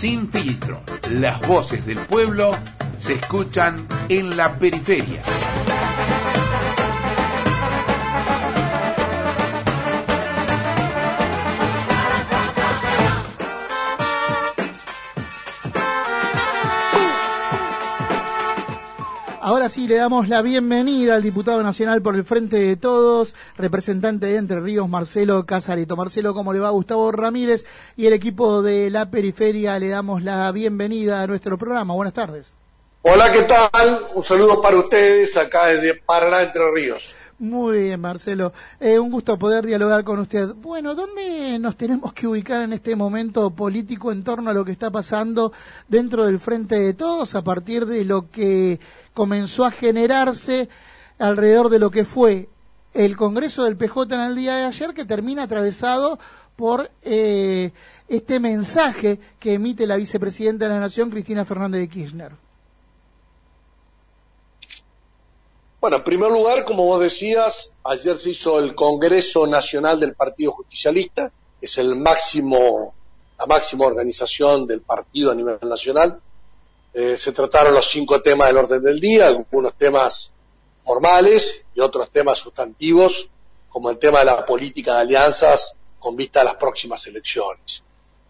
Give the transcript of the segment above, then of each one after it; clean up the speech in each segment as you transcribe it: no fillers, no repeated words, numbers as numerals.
Sin filtro, las voces del pueblo se escuchan en la periferia. Ahora sí le damos la bienvenida al diputado nacional por el Frente de Todos, representante de Entre Ríos, Marcelo Casareto. Marcelo, ¿cómo le va? Gustavo Ramírez y el equipo de la periferia le damos la bienvenida a nuestro programa. Buenas tardes. Hola, ¿qué tal? Un saludo para ustedes acá desde Paraná, Entre Ríos. Muy bien, Marcelo. Un gusto poder dialogar con usted. Bueno, ¿dónde nos tenemos que ubicar en este momento político en torno a lo que está pasando dentro del Frente de Todos a partir de lo que comenzó a generarse alrededor de lo que fue el Congreso del PJ en el día de ayer, que termina atravesado por este mensaje que emite la vicepresidenta de la Nación, Cristina Fernández de Kirchner? Bueno, en primer lugar, como vos decías, ayer se hizo el Congreso Nacional del Partido Justicialista, que es la máxima organización del partido a nivel nacional. Se trataron los 5 temas del orden del día, algunos temas formales y otros temas sustantivos, como el tema de la política de alianzas con vista a las próximas elecciones.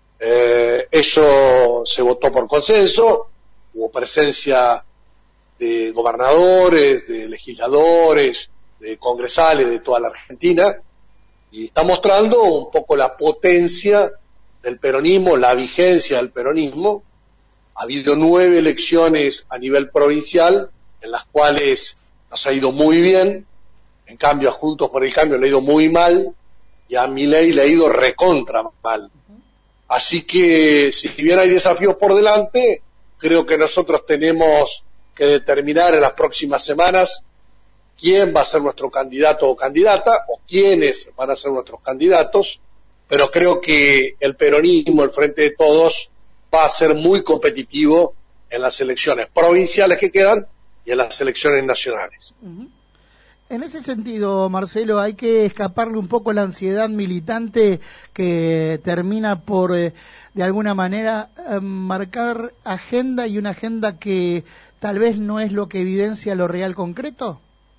Eso se votó por consenso, hubo presencia de gobernadores, de legisladores, de congresales de toda la Argentina, y está mostrando un poco la potencia del peronismo, la vigencia del peronismo. Ha habido 9 elecciones a nivel provincial, en las cuales nos ha ido muy bien. En cambio, a Juntos por el Cambio le ha ido muy mal, y a Milei le ha ido recontra mal. Así que, si bien hay desafíos por delante, creo que nosotros tenemos que determinar en las próximas semanas quién va a ser nuestro candidato o candidata, o quiénes van a ser nuestros candidatos, pero creo que el peronismo, el Frente de Todos, va a ser muy competitivo en las elecciones provinciales que quedan y en las elecciones nacionales. En ese sentido, Marcelo, hay que escaparle un poco la ansiedad militante que termina por, de alguna manera, marcar agenda, y una agenda que tal vez no es lo que evidencia lo real concreto.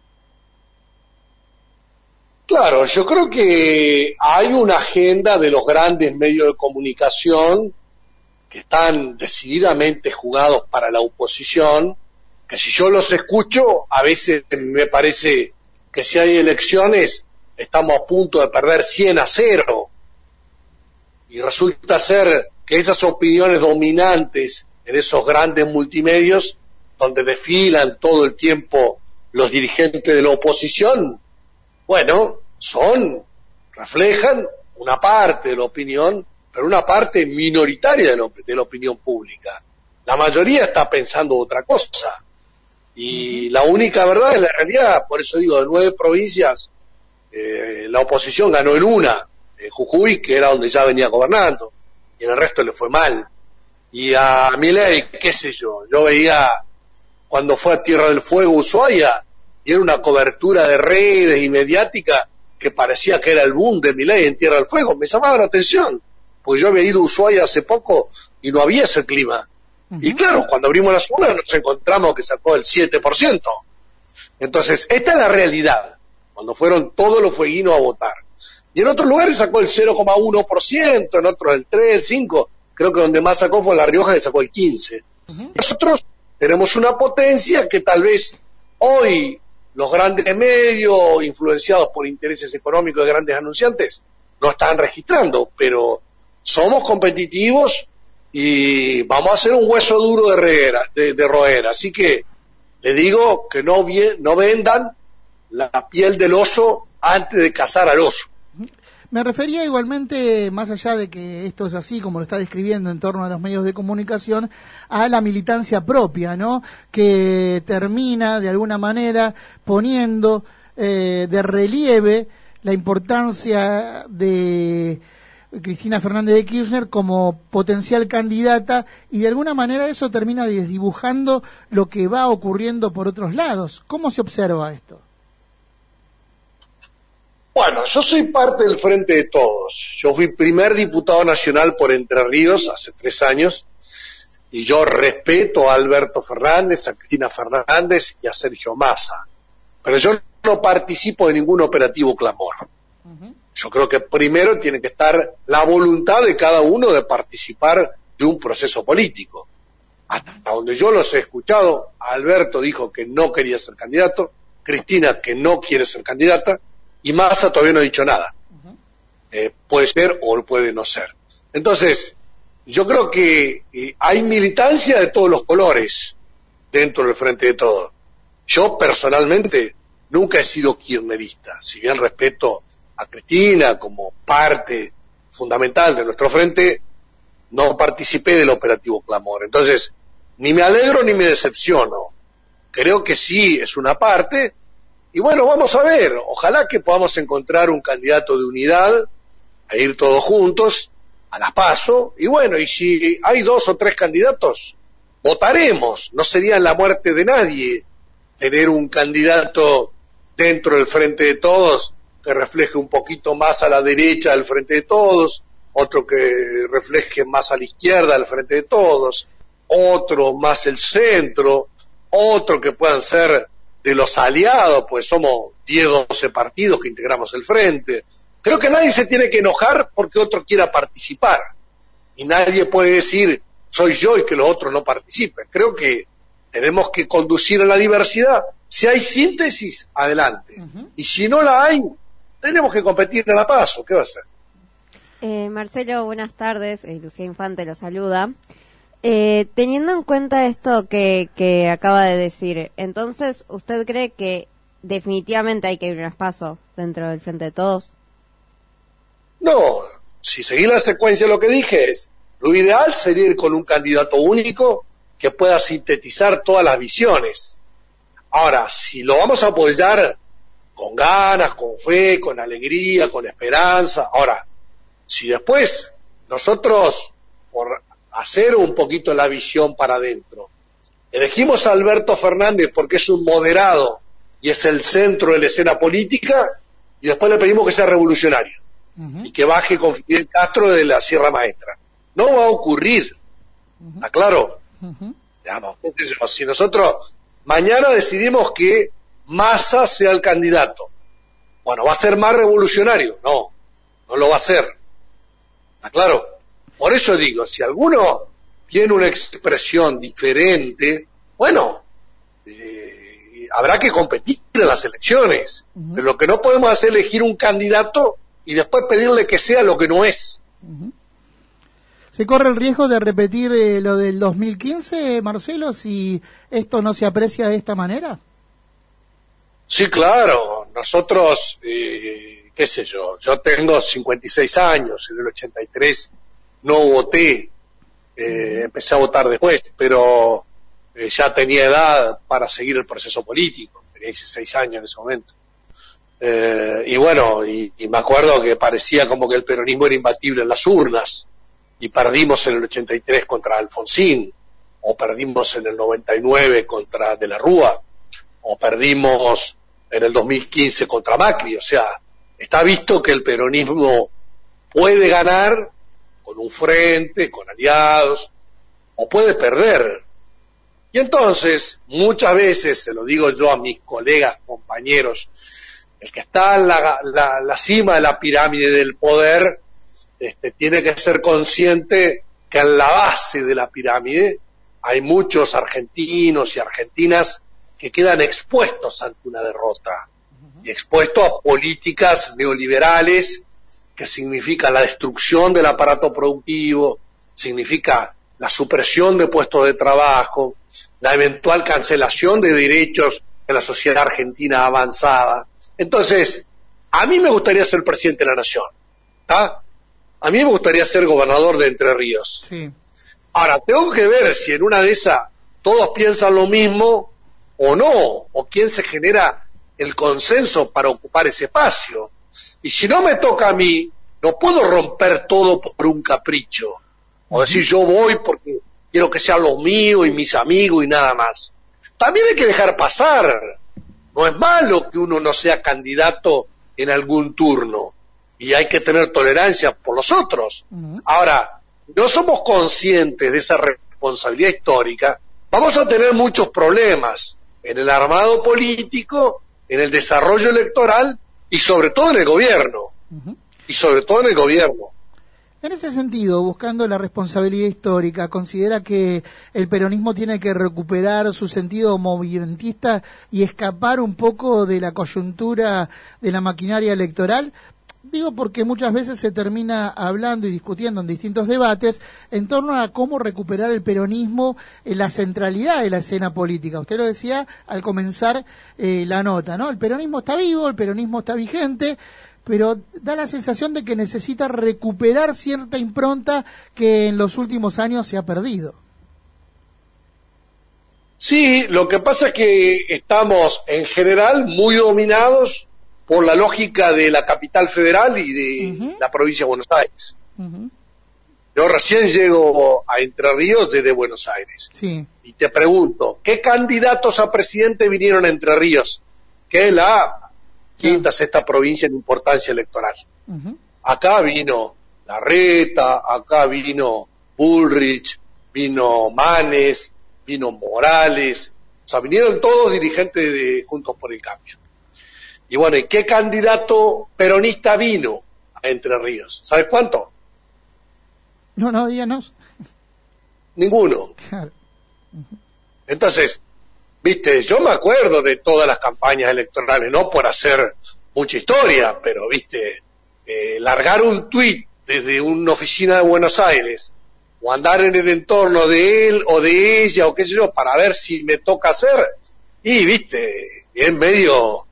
Claro, yo creo que hay una agenda de los grandes medios de comunicación que están decididamente jugados para la oposición, que si yo los escucho, a veces me parece que si hay elecciones estamos a punto de perder 100-0, y resulta ser que esas opiniones dominantes en esos grandes multimedios, donde desfilan todo el tiempo los dirigentes de la oposición, bueno, reflejan una parte de la opinión, pero una parte minoritaria de la opinión pública. La mayoría está pensando otra cosa. Y la única verdad es la realidad. Por eso digo, de 9 provincias, la oposición ganó en una, Jujuy, que era donde ya venía gobernando, y en el resto le fue mal. Y a Milei, qué sé yo veía cuando fue a Tierra del Fuego, Ushuaia, y era una cobertura de redes y mediática que parecía que era el boom de Milei en Tierra del Fuego. Me llamaba la atención, porque yo había ido a Ushuaia hace poco y no había ese clima. Y claro, cuando abrimos las urnas nos encontramos que sacó el 7%. Entonces, esta es la realidad, cuando fueron todos los fueguinos a votar. Y en otros lugares sacó el 0,1%, en otros el 3, el 5%. Creo que donde más sacó fue en La Rioja, que sacó el 15%. Nosotros tenemos una potencia que tal vez hoy los grandes medios, influenciados por intereses económicos de grandes anunciantes, no están registrando, pero somos competitivos y vamos a hacer un hueso duro de roer. Así que le digo que no vendan la piel del oso antes de cazar al oso. Me refería igualmente, más allá de que esto es así, como lo está describiendo en torno a los medios de comunicación, a la militancia propia, ¿no? Que termina, de alguna manera, poniendo de relieve la importancia de Cristina Fernández de Kirchner como potencial candidata, y de alguna manera eso termina desdibujando lo que va ocurriendo por otros lados. ¿Cómo se observa esto? Bueno, yo soy parte del Frente de Todos. Yo fui primer diputado nacional por Entre Ríos hace 3 años, y yo respeto a Alberto Fernández, a Cristina Fernández y a Sergio Massa, pero yo no participo de ningún operativo clamor. Yo creo que primero tiene que estar la voluntad de cada uno de participar de un proceso político. Hasta donde yo los he escuchado, Alberto dijo que no quería ser candidato, Cristina que no quiere ser candidata, y Massa todavía no ha dicho nada. Puede ser o puede no ser. Entonces, yo creo que hay militancia de todos los colores dentro del Frente de Todos. Yo personalmente nunca he sido kirchnerista, si bien respeto a Cristina como parte fundamental de nuestro frente, no participé del operativo Clamor. Entonces, ni me alegro ni me decepciono. Creo que sí es una parte, y bueno, vamos a ver, ojalá que podamos encontrar un candidato de unidad, a ir todos juntos, a la PASO, y bueno, y si hay 2 o 3 candidatos, votaremos, no sería la muerte de nadie tener un candidato dentro del Frente de Todos que refleje un poquito más a la derecha del Frente de Todos, otro que refleje más a la izquierda del Frente de Todos, otro más el centro, otro que puedan ser de los aliados, pues somos 10 o 12 partidos que integramos el Frente. Creo que nadie se tiene que enojar porque otro quiera participar, y nadie puede decir soy yo y que los otros no participen. Creo que tenemos que conducir a la diversidad. Si hay síntesis, adelante. Y si no la hay, tenemos que competir en la PASO. ¿Qué va a hacer? Marcelo, buenas tardes. Lucía Infante lo saluda. Teniendo en cuenta esto que acaba de decir, entonces, ¿usted cree que definitivamente hay que ir a las PASO dentro del Frente de Todos? No, si seguir la secuencia de lo que dije es, lo ideal sería ir con un candidato único que pueda sintetizar todas las visiones. Ahora, si lo vamos a apoyar con ganas, con fe, con alegría, con esperanza, ahora, si después nosotros, por hacer un poquito la visión para adentro, elegimos a Alberto Fernández porque es un moderado y es el centro de la escena política, y después le pedimos que sea revolucionario y que baje con Fidel Castro de la Sierra Maestra. No va a ocurrir, ¿está claro? Digamos, si nosotros mañana decidimos que Massa sea el candidato, bueno, ¿va a ser más revolucionario? No, no lo va a ser, ¿está claro? Por eso digo, si alguno tiene una expresión diferente, bueno, habrá que competir en las elecciones, pero lo que no podemos hacer es elegir un candidato y después pedirle que sea lo que no es. ¿Se corre el riesgo de repetir lo del 2015, Marcelo, si esto no se aprecia de esta manera? Sí, claro. Nosotros, qué sé yo tengo 56 años, en el 83 no voté, empecé a votar después, pero ya tenía edad para seguir el proceso político, tenía 16 años en ese momento. Y bueno, y me acuerdo que parecía como que el peronismo era imbatible en las urnas, y perdimos en el 83 contra Alfonsín, o perdimos en el 99 contra De la Rúa, o perdimos en el 2015 contra Macri. O sea, está visto que el peronismo puede ganar con un frente, con aliados, o puede perder. Y entonces, muchas veces, se lo digo yo a mis colegas, compañeros, el que está en la cima de la pirámide del poder, tiene que ser consciente que en la base de la pirámide hay muchos argentinos y argentinas que quedan expuestos ante una derrota, y expuestos a políticas neoliberales que significan la destrucción del aparato productivo, significa la supresión de puestos de trabajo, la eventual cancelación de derechos que la sociedad argentina avanzada. Entonces, a mí me gustaría ser presidente de la nación, ¿está? A mí me gustaría ser gobernador de Entre Ríos. Sí. Ahora, tengo que ver si en una de esas todos piensan lo mismo o no, o quién se genera el consenso para ocupar ese espacio. Y si no me toca a mí, no puedo romper todo por un capricho, o decir yo voy porque quiero que sea lo mío y mis amigos y nada más. También hay que dejar pasar. No es malo que uno no sea candidato en algún turno, y hay que tener tolerancia por los otros. Ahora, no somos conscientes de esa responsabilidad responsabilidad histórica, vamos a tener muchos problemas en el armado político, en el desarrollo electoral y sobre todo en el gobierno. Y sobre todo en el gobierno. En ese sentido, buscando la responsabilidad histórica, ¿considera que el peronismo tiene que recuperar su sentido movimentista y escapar un poco de la coyuntura de la maquinaria electoral? Digo porque muchas veces se termina hablando y discutiendo en distintos debates en torno a cómo recuperar el peronismo en la centralidad de la escena política. Usted lo decía al comenzar la nota, ¿no? El peronismo está vivo, el peronismo está vigente, pero da la sensación de que necesita recuperar cierta impronta que en los últimos años se ha perdido. Sí, lo que pasa es que estamos en general muy dominados por la lógica de la capital federal y de la provincia de Buenos Aires. Yo recién llego a Entre Ríos desde Buenos Aires. Sí. Y te pregunto, ¿qué candidatos a presidente vinieron a Entre Ríos? Que es la quinta, sexta provincia en importancia electoral. Acá vino Larreta, acá vino Bullrich, vino Manes, vino Morales, o sea, vinieron todos dirigentes de Juntos por el Cambio. Y bueno, ¿y qué candidato peronista vino a Entre Ríos? ¿Sabes cuánto? No, díganos. Ninguno. Claro. Entonces, viste, yo me acuerdo de todas las campañas electorales, no por hacer mucha historia, pero viste, largar un tuit desde una oficina de Buenos Aires, o andar en el entorno de él o de ella, o qué sé yo, para ver si me toca hacer, y viste, en medio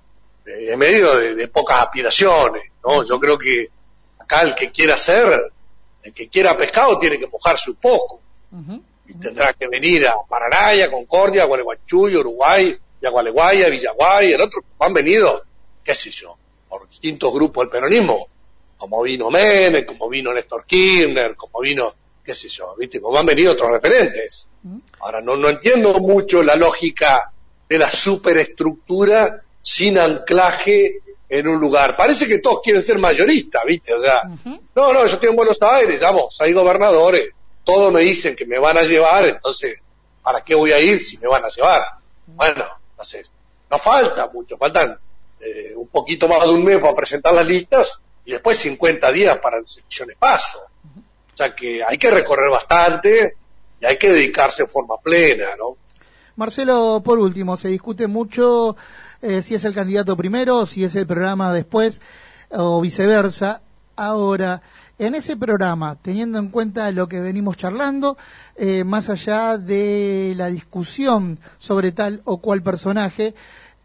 de pocas aspiraciones, ¿no? Yo creo que acá el que quiera hacer, el que quiera pescado tiene que mojarse un poco. Y tendrá que venir a Paraná, a Concordia, a Gualeguaychú, Uruguay, y a Gualeguay, a Villaguay, el otro han venido, qué sé yo, por distintos grupos del peronismo, como vino Menem, como vino Néstor Kirchner, como vino, qué sé yo, viste, como han venido otros referentes. Ahora, no entiendo mucho la lógica de la superestructura sin anclaje en un lugar. Parece que todos quieren ser mayoristas, viste, o sea, no, yo estoy en Buenos Aires, vamos, hay gobernadores, todos me dicen que me van a llevar, entonces, ¿para qué voy a ir si me van a llevar? Bueno, entonces, no falta mucho, faltan un poquito más de un mes para presentar las listas y después 50 días para las elecciones paso. O sea que hay que recorrer bastante y hay que dedicarse en forma plena, ¿no? Marcelo, por último, se discute mucho si es el candidato primero, si es el programa después, o viceversa. Ahora, en ese programa, teniendo en cuenta lo que venimos charlando, más allá de la discusión sobre tal o cual personaje,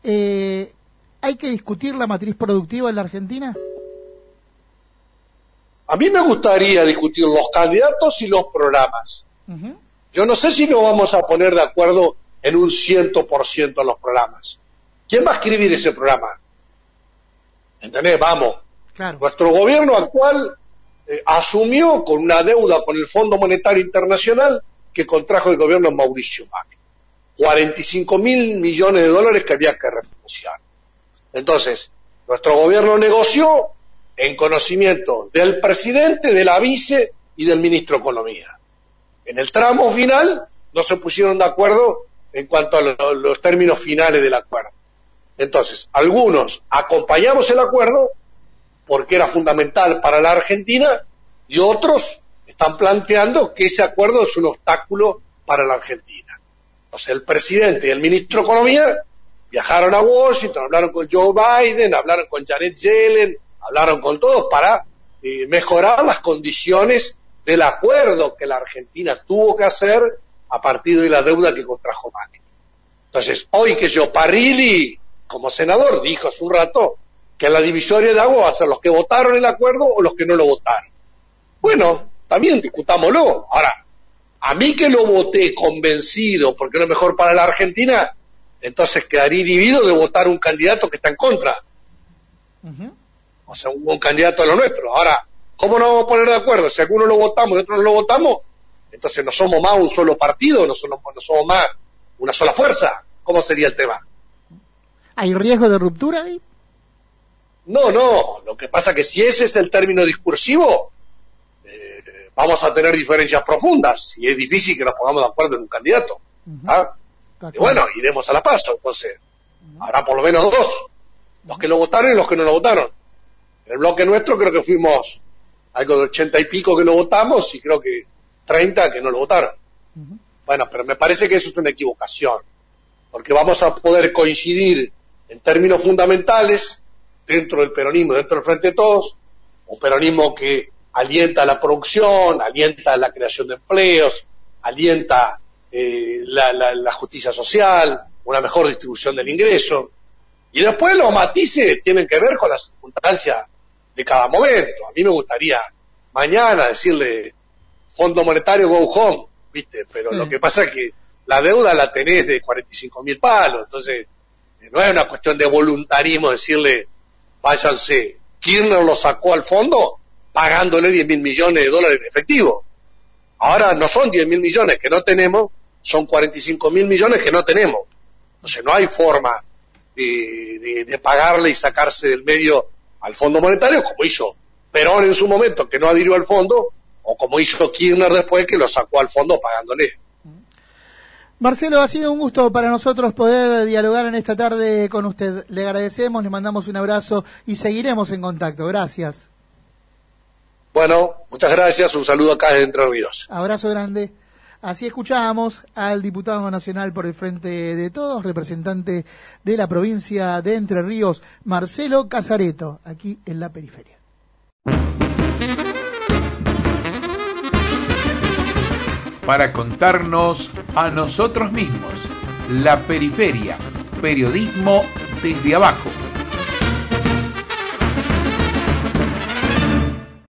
¿hay que discutir la matriz productiva en la Argentina? A mí me gustaría discutir los candidatos y los programas. Yo no sé si nos vamos a poner de acuerdo en un 100% en los programas. ¿Quién va a escribir ese programa? ¿Entendés? Vamos. Claro. Nuestro gobierno actual asumió con una deuda con el Fondo Monetario Internacional que contrajo el gobierno de Mauricio Macri. 45.000 millones de dólares que había que refinanciar. Entonces, nuestro gobierno negoció en conocimiento del presidente, de la vice y del ministro de Economía. En el tramo final no se pusieron de acuerdo en cuanto a los términos finales del acuerdo. Entonces, algunos acompañamos el acuerdo porque era fundamental para la Argentina y otros están planteando que ese acuerdo es un obstáculo para la Argentina. Entonces, el presidente y el ministro de Economía viajaron a Washington, hablaron con Joe Biden, hablaron con Janet Yellen, hablaron con todos para mejorar las condiciones del acuerdo que la Argentina tuvo que hacer a partir de la deuda que contrajo Macri. Entonces, hoy que yo, Parrilli, como senador, dijo hace un rato que la divisoria de agua va a ser los que votaron el acuerdo o los que no lo votaron. Bueno, también discutámoslo. Ahora, a mí que lo voté convencido porque es lo mejor para la Argentina, entonces quedaría inhibido de votar un candidato que está en contra. O sea, un candidato de lo nuestro. Ahora, ¿cómo nos vamos a poner de acuerdo? Si algunos lo votamos y otros no lo votamos, entonces no somos más un solo partido, no somos más una sola fuerza. ¿Cómo sería el tema? ¿Hay riesgo de ruptura ahí? No, lo que pasa que si ese es el término discursivo, vamos a tener diferencias profundas y es difícil que nos pongamos de acuerdo en un candidato. ¿Ah? Y bueno, iremos a la PASO, entonces habrá por lo menos dos, los que lo votaron y los que no lo votaron. En el bloque nuestro creo que fuimos algo de 80 y pico que lo votamos y creo que 30 que no lo votaron. Bueno, pero me parece que eso es una equivocación, porque vamos a poder coincidir en términos fundamentales dentro del peronismo, dentro del Frente de Todos, un peronismo que alienta la producción, alienta la creación de empleos, alienta la justicia social, una mejor distribución del ingreso, y después los matices tienen que ver con las circunstancias de cada momento. A mí me gustaría mañana decirle Fondo Monetario go home, ¿viste? Pero lo que pasa es que la deuda la tenés de 45.000 palos, entonces no es una cuestión de voluntarismo decirle váyanse. Kirchner lo sacó al fondo pagándole 10.000 millones de dólares en efectivo. Ahora no son 10.000 millones que no tenemos, son 45.000 millones que no tenemos. Entonces no hay forma de pagarle y sacarse del medio al Fondo Monetario como hizo Perón en su momento, que no adhirió al fondo, o como hizo Kirchner después, que lo sacó al fondo pagándole. Marcelo, ha sido un gusto para nosotros poder dialogar en esta tarde con usted. Le agradecemos, le mandamos un abrazo y seguiremos en contacto. Gracias. Bueno, muchas gracias. Un saludo acá de Entre Ríos. Abrazo grande. Así escuchábamos al diputado nacional por el Frente de Todos, representante de la provincia de Entre Ríos, Marcelo Casareto, aquí en la periferia. Para contarnos a nosotros mismos, la periferia, periodismo desde abajo.